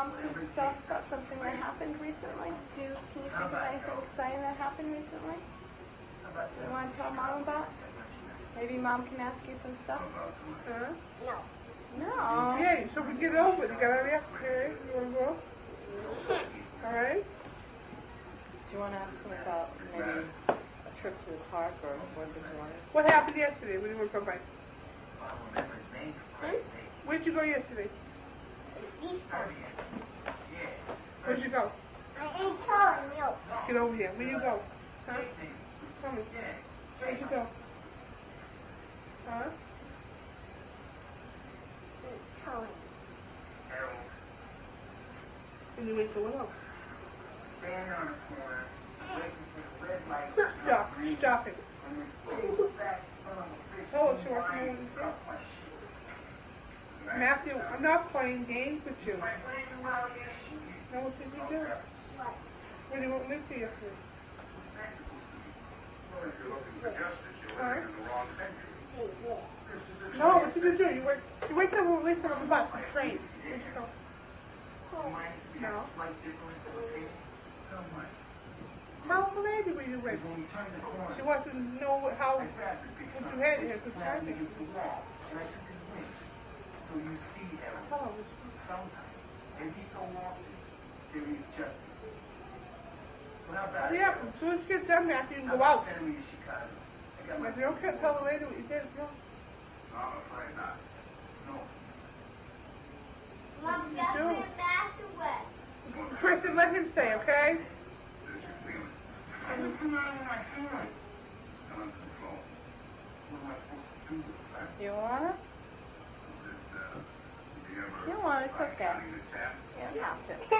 Mom some stuff about something that happened recently? Can you think of anything exciting that happened recently? You want to tell Mom about? Maybe Mom can ask you some stuff? Huh? No. No. Okay, so we get over it. You got any okay? You want to go? Alright? Do you want to ask him about maybe a trip to the park or what did you want to? What happened yesterday when you went by? Hmm? Where'd you go yesterday? Easter. Where'd you go? I ain't telling you. Get over here. Where you go? Huh? Tell me. Where'd you go? Huh? Telling And you went to what else? Stand on the corner, waiting for the red light. Stop. Stop it. Tell us what you want to say. Matthew, I'm not playing games with you. Now what did you do? What do you want me to see yesterday? Alright. No, what did you do? You wait till we release them on the bus, the train. Where'd you go? No. Tell the lady where you went. She wants to know how, what you had here, because time is. So you see, Aaron, Tell her. sometimes, every so often, there is justice. Hurry up, as soon as you get done, Matthew, you can go out. Send me to Chicago. I got my If you don't tell the lady what you did, no. I'm afraid not. No. Mom, You just do. went back away. Kristen, let him say, okay? I was coming out of my hands. Still in control. What am I supposed to do with that? You want it? You want it? It's okay. You don't have to.